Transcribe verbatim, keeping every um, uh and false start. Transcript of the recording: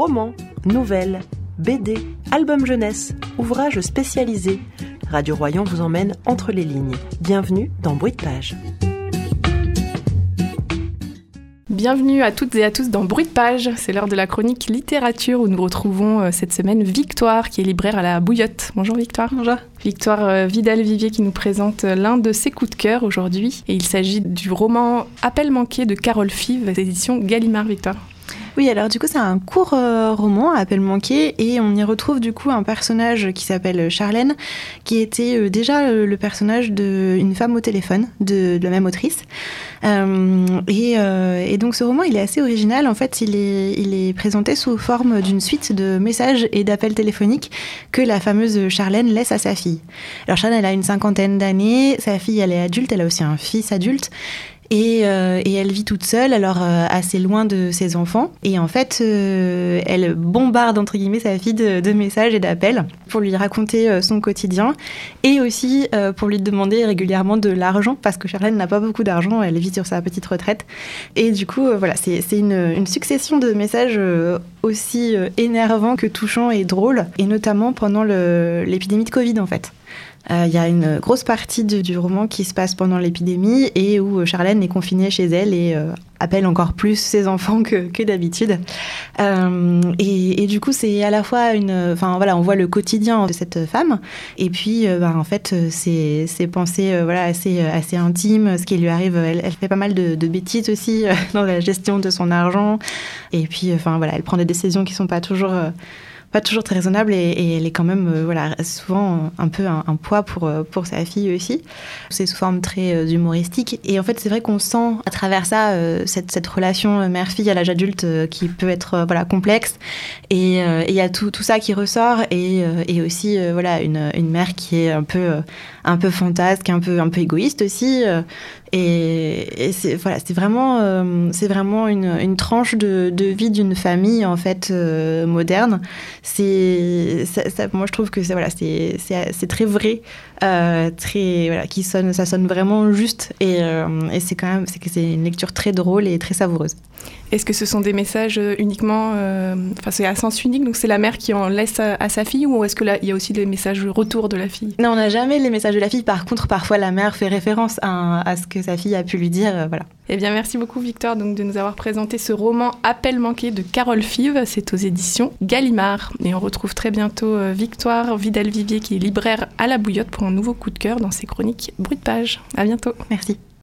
Romans, nouvelles, B D, albums jeunesse, ouvrages spécialisés. Radio Royan vous emmène entre les lignes. Bienvenue dans Bruit de Page. Bienvenue à toutes et à tous dans Bruit de Page. C'est l'heure de la chronique littérature où nous retrouvons euh, cette semaine Victoire qui est libraire à la Bouillotte. Bonjour Victoire. Bonjour. Victoire euh, Vidal-Vivier qui nous présente l'un de ses coups de cœur aujourd'hui. Et il s'agit du roman Appel manqué de Carole Fives, édition Gallimard. Victoire. Oui, alors du coup, c'est un court euh, roman, Appel manqué, et on y retrouve du coup un personnage qui s'appelle Charlène, qui était euh, déjà euh, le personnage d'une femme au téléphone, de, de la même autrice. Euh, et, euh, et donc ce roman, il est assez original. En fait, il est, il est présenté sous forme d'une suite de messages et d'appels téléphoniques que la fameuse Charlène laisse à sa fille. Alors Charlène, elle a une cinquantaine d'années, sa fille, elle est adulte, elle a aussi un fils adulte. Et, euh, et elle vit toute seule, alors euh, assez loin de ses enfants. Et en fait, euh, elle bombarde, entre guillemets, sa fille de, de messages et d'appels pour lui raconter euh, son quotidien et aussi euh, pour lui demander régulièrement de l'argent, parce que Charlène n'a pas beaucoup d'argent, elle vit sur sa petite retraite. Et du coup, euh, voilà, c'est, c'est une, une succession de messages euh, aussi euh, énervants que touchants et drôles, et notamment pendant le, l'épidémie de Covid, en fait. Il euh, y a une grosse partie de, du roman qui se passe pendant l'épidémie et où Charlène est confinée chez elle et euh, appelle encore plus ses enfants que, que d'habitude. Euh, et, et du coup, c'est à la fois une... Enfin, voilà, on voit le quotidien de cette femme. Et puis, euh, bah, en fait, ses, ses pensées euh, voilà, assez, assez intimes, ce qui lui arrive. Elle, elle fait pas mal de, de bêtises aussi euh, dans la gestion de son argent. Et puis, enfin, voilà, elle prend des décisions qui sont pas toujours... Euh, pas toujours très raisonnable et, et elle est quand même euh, voilà, souvent un peu un, un poids pour, pour sa fille aussi. C'est sous forme très euh, humoristique et en fait c'est vrai qu'on sent à travers ça euh, cette, cette relation mère-fille à l'âge adulte euh, qui peut être euh, voilà, complexe et il euh, y a tout, tout ça qui ressort et, euh, et aussi euh, voilà, une, une mère qui est un peu, euh, un peu fantasque, un peu, un peu égoïste aussi euh, et, et c'est, voilà, c'est vraiment, euh, c'est vraiment une, une tranche de, de vie d'une famille en fait euh, moderne. C'est, ça, ça, moi je trouve que c'est, voilà, c'est, c'est, c'est très vrai, euh, très, voilà, qui sonne, ça sonne vraiment juste et, euh, et c'est quand même c'est que c'est une lecture très drôle et très savoureuse. Est-ce que ce sont des messages uniquement, euh, enfin c'est à sens unique, donc c'est la mère qui en laisse à, à sa fille ou est-ce qu'il y a aussi des messages retour de la fille ? Non, on n'a jamais les messages de la fille. Par contre, parfois la mère fait référence à, à ce que sa fille a pu lui dire, euh, voilà. Eh bien, merci beaucoup Victor donc, de nous avoir présenté ce roman Appel manqué de Carole Fives. C'est aux éditions Gallimard. Et on retrouve très bientôt euh, Victoire Vidal-Vivier qui est libraire à la Bouillotte pour un nouveau coup de cœur dans ses chroniques Bruit de Page. À bientôt. Merci.